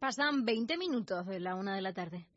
Pasan 20 minutos de la 1 de la tarde.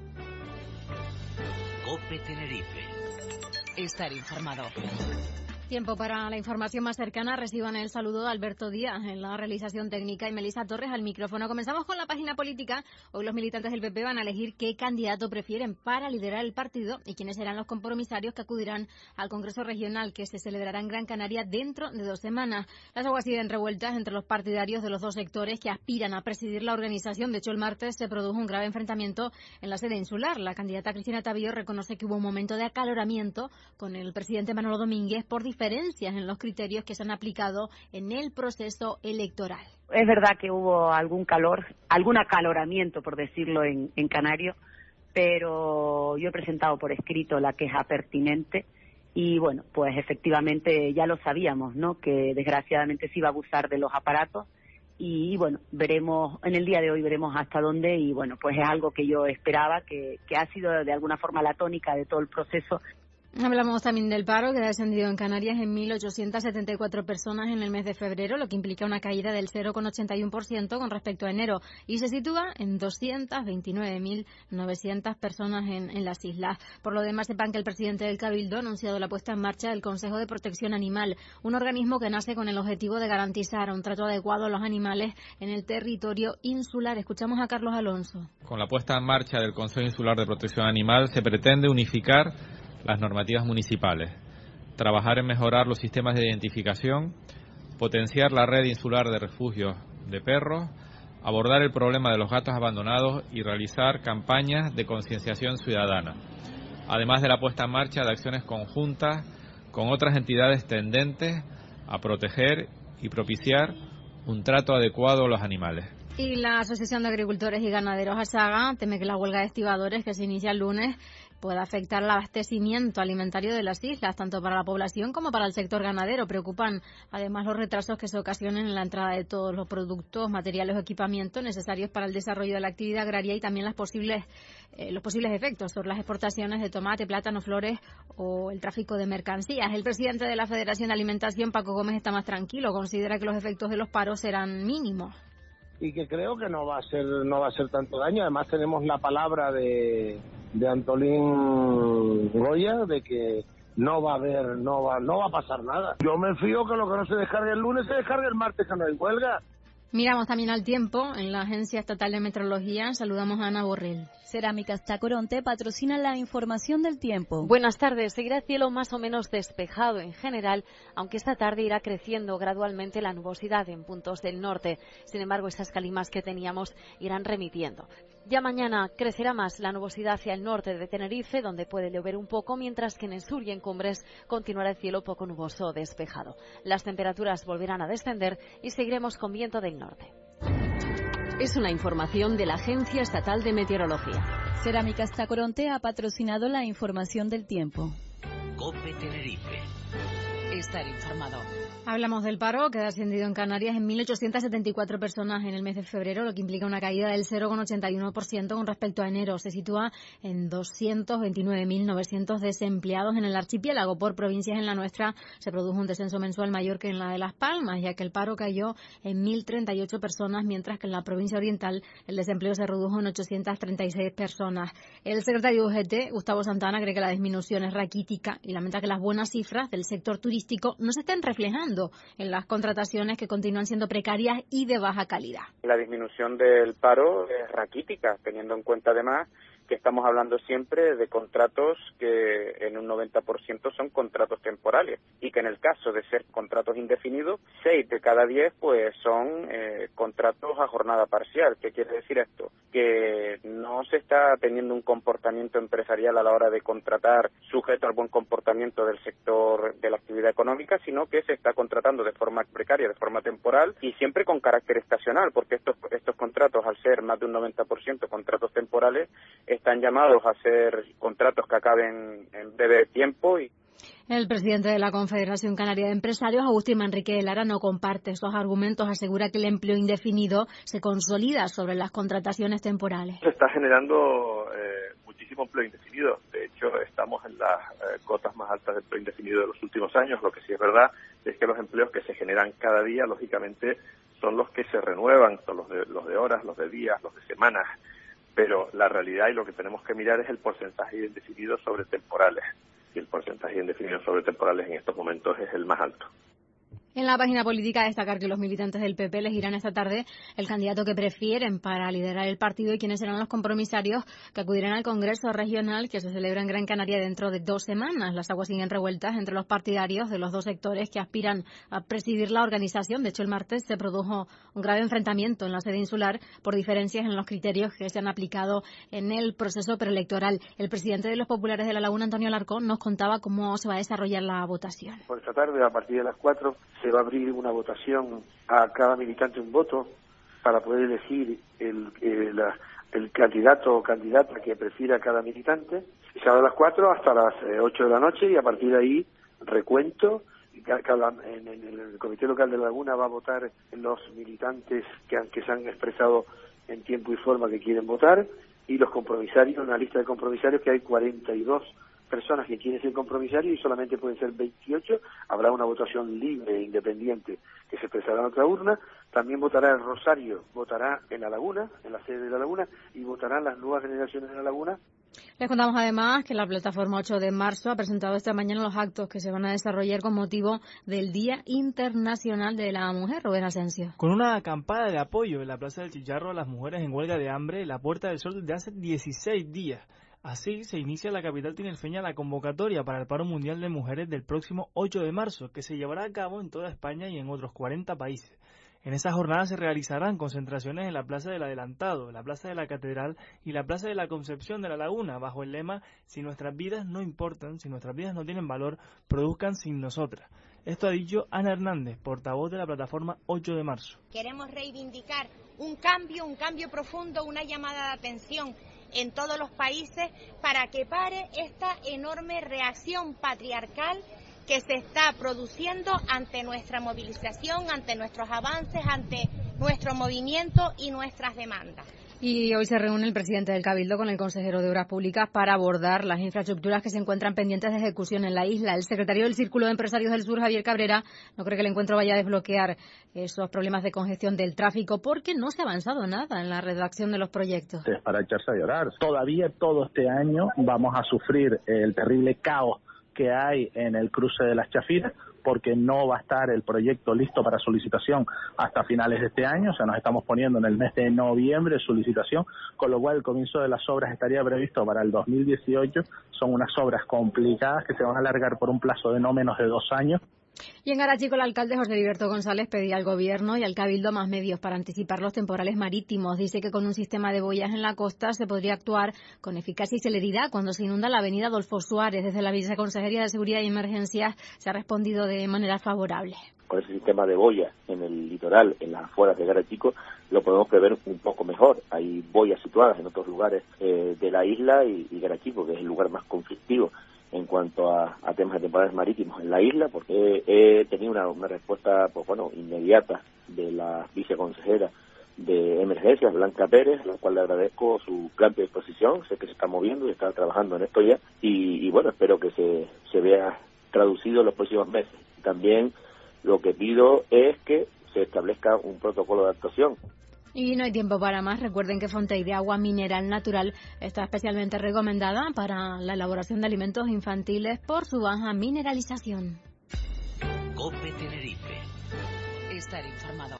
COPE Tenerife. Estar informado. Tiempo para la información más cercana. Reciban el saludo de Alberto Díaz en la realización técnica y Melissa Torres al micrófono. Comenzamos con la página política. Hoy los militantes del PP van a elegir qué candidato prefieren para liderar el partido y quiénes serán los compromisarios que acudirán al Congreso Regional que se celebrará en Gran Canaria dentro de 2 semanas. Las aguas siguen revueltas entre los partidarios de los dos sectores que aspiran a presidir la organización. De hecho, el martes se produjo un grave enfrentamiento en la sede insular. La candidata Cristina Tabillo reconoce que hubo un momento de acaloramiento con el presidente Manolo Domínguez por diferencias en los criterios que se han aplicado en el proceso electoral. Es verdad que hubo algún acaloramiento, por decirlo en canario, pero yo he presentado por escrito la queja pertinente y bueno, pues efectivamente ya lo sabíamos, ¿no? Que desgraciadamente se iba a abusar de los aparatos y bueno, veremos, en el día de hoy veremos hasta dónde y bueno, pues es algo que yo esperaba, que ha sido de alguna forma la tónica de todo el proceso. Hablamos también del paro, que ha descendido en Canarias en 1.874 personas en el mes de febrero, lo que implica una caída del 0,81% con respecto a enero, y se sitúa en 229.900 personas en las islas. Por lo demás, sepan que el presidente del Cabildo ha anunciado la puesta en marcha del Consejo de Protección Animal, un organismo que nace con el objetivo de garantizar un trato adecuado a los animales en el territorio insular. Escuchamos a Carlos Alonso. Con la puesta en marcha del Consejo Insular de Protección Animal se pretende unificar las normativas municipales, trabajar en mejorar los sistemas de identificación, potenciar la red insular de refugios de perros, abordar el problema de los gatos abandonados y realizar campañas de concienciación ciudadana, además de la puesta en marcha de acciones conjuntas con otras entidades tendentes a proteger y propiciar un trato adecuado a los animales. Y la Asociación de Agricultores y Ganaderos ASAGA teme que la huelga de estibadores que se inicia el lunes puede afectar el abastecimiento alimentario de las islas, tanto para la población como para el sector ganadero. Preocupan además los retrasos que se ocasionen en la entrada de todos los productos, materiales o equipamientos necesarios para el desarrollo de la actividad agraria y también los posibles efectos sobre las exportaciones de tomate, plátano, flores o el tráfico de mercancías. El presidente de la Federación de Alimentación, Paco Gómez, está más tranquilo. Considera que los efectos de los paros serán mínimos. Y que creo que no va a ser tanto daño. Además tenemos la palabra de Antolín Goya de que no va a pasar nada. Yo me fío que lo que no se descargue el lunes se descargue el martes, que no hay huelga. Miramos también al tiempo. En la Agencia Estatal de Meteorología saludamos a Ana Borrell. Cerámicas Tacoronte patrocina la información del tiempo. Buenas tardes. Seguirá el cielo más o menos despejado en general, aunque esta tarde irá creciendo gradualmente la nubosidad en puntos del norte. Sin embargo, esas calimas que teníamos irán remitiendo. Ya mañana crecerá más la nubosidad hacia el norte de Tenerife, donde puede llover un poco, mientras que en el sur y en Cumbres continuará el cielo poco nuboso o despejado. Las temperaturas volverán a descender y seguiremos con viento del norte. Es una información de la Agencia Estatal de Meteorología. Cerámicas Tacoronte ha patrocinado la información del tiempo. COPE Tenerife. Estar informado. Hablamos del paro, que ha ascendido en Canarias en 1.874 personas en el mes de febrero, lo que implica una caída del 0,81% con respecto a enero. Se sitúa en 229.900 desempleados en el archipiélago. Por provincias en la nuestra se produjo un descenso mensual mayor que en la de Las Palmas, ya que el paro cayó en 1.038 personas, mientras que en la provincia oriental el desempleo se redujo en 836 personas. El secretario de UGT, Gustavo Santana, cree que la disminución es raquítica y lamenta que las buenas cifras del sector turístico no se estén reflejando en las contrataciones, que continúan siendo precarias y de baja calidad. La disminución del paro es raquítica, teniendo en cuenta además que estamos hablando siempre de contratos que en un 90% son contratos temporales y que en el caso de ser contratos indefinidos, 6 de cada 10 pues son contratos a jornada parcial. ¿Qué quiere decir esto? Que no se está teniendo un comportamiento empresarial a la hora de contratar sujeto al buen comportamiento del sector de la actividad económica, sino que se está contratando de forma precaria, de forma temporal y siempre con carácter estacional, porque estos contratos, al ser más de un 90% contratos temporales, están llamados a ser contratos que acaben en breve tiempo. El presidente de la Confederación Canaria de Empresarios, Agustín Manrique de Lara, no comparte estos argumentos. Asegura que el empleo indefinido se consolida sobre las contrataciones temporales. Se está generando muchísimo empleo indefinido. De hecho, estamos en las cotas más altas de empleo indefinido de los últimos años. Lo que sí es verdad es que los empleos que se generan cada día, lógicamente, son los que se renuevan, son los de horas, los de días, los de semanas, pero la realidad y lo que tenemos que mirar es el porcentaje indefinido sobre temporales, y el porcentaje indefinido sobre temporales en estos momentos es el más alto. En la página política destacar que los militantes del PP elegirán esta tarde el candidato que prefieren para liderar el partido y quiénes serán los compromisarios que acudirán al Congreso Regional que se celebra en Gran Canaria dentro de 2 semanas. Las aguas siguen revueltas entre los partidarios de los dos sectores que aspiran a presidir la organización. De hecho, el martes se produjo un grave enfrentamiento en la sede insular por diferencias en los criterios que se han aplicado en el proceso preelectoral. El presidente de los populares de La Laguna, Antonio Alarcón, nos contaba cómo se va a desarrollar la votación. Por esta tarde, a partir de las 4, se va a abrir una votación a cada militante un voto para poder elegir el candidato o candidata que prefiera cada militante. Se abre a las 4 hasta las 8 de la noche y a partir de ahí recuento. En el Comité Local de La Laguna va a votar los militantes que se han expresado en tiempo y forma que quieren votar y los compromisarios, una lista de compromisarios que hay 42 personas que quieren ser compromisarios y solamente pueden ser 28, habrá una votación libre e independiente que se expresará en otra urna, también votará el Rosario, votará en La Laguna, en la sede de La Laguna, y votarán las nuevas generaciones de La Laguna. Les contamos además que la plataforma 8 de marzo ha presentado esta mañana los actos que se van a desarrollar con motivo del Día Internacional de la Mujer. Rubén Asensio. Con una acampada de apoyo en la Plaza del Chicharro a las mujeres en huelga de hambre en la Puerta del Sol desde hace 16 días. Así se inicia en la capital tinerfeña la convocatoria para el paro mundial de mujeres del próximo 8 de marzo, que se llevará a cabo en toda España y en otros 40 países. En esa jornada se realizarán concentraciones en la Plaza del Adelantado, la Plaza de la Catedral y la Plaza de la Concepción de La Laguna, bajo el lema "Si nuestras vidas no importan, si nuestras vidas no tienen valor, produzcan sin nosotras". Esto ha dicho Ana Hernández, portavoz de la plataforma 8 de marzo. Queremos reivindicar un cambio profundo, una llamada de atención en todos los países para que pare esta enorme reacción patriarcal que se está produciendo ante nuestra movilización, ante nuestros avances, ante nuestro movimiento y nuestras demandas. Y hoy se reúne el presidente del Cabildo con el consejero de Obras Públicas para abordar las infraestructuras que se encuentran pendientes de ejecución en la isla. El secretario del Círculo de Empresarios del Sur, Javier Cabrera, no cree que el encuentro vaya a desbloquear esos problemas de congestión del tráfico porque no se ha avanzado nada en la redacción de los proyectos. Es para echarse a llorar. Todavía todo este año vamos a sufrir el terrible caos que hay en el cruce de las Chafiras, porque no va a estar el proyecto listo para su licitación hasta finales de este año. O sea, nos estamos poniendo en el mes de noviembre su licitación, con lo cual el comienzo de las obras estaría previsto para el 2018. Son unas obras complicadas que se van a alargar por un plazo de no menos de 2 años. Y en Garachico, el alcalde José Heriberto González pedía al Gobierno y al Cabildo más medios para anticipar los temporales marítimos. Dice que con un sistema de boyas en la costa se podría actuar con eficacia y celeridad cuando se inunda la avenida Adolfo Suárez. Desde la Viceconsejería de Seguridad y Emergencias se ha respondido de manera favorable. Con ese sistema de boyas en el litoral, en las afueras de Garachico, lo podemos prever un poco mejor. Hay boyas situadas en otros lugares de la isla y Garachico, que es el lugar más conflictivo en cuanto a temas de temporales marítimos en la isla, porque he tenido una respuesta inmediata de la viceconsejera de Emergencias, Blanca Pérez, a la cual le agradezco su gran predisposición. Sé que se está moviendo y está trabajando en esto ya, y bueno, espero que se vea traducido en los próximos meses. También lo que pido es que se establezca un protocolo de actuación. Y no hay tiempo para más. Recuerden que Fontey de agua mineral natural está especialmente recomendada para la elaboración de alimentos infantiles por su baja mineralización. COPE Tenerife. Estar informado.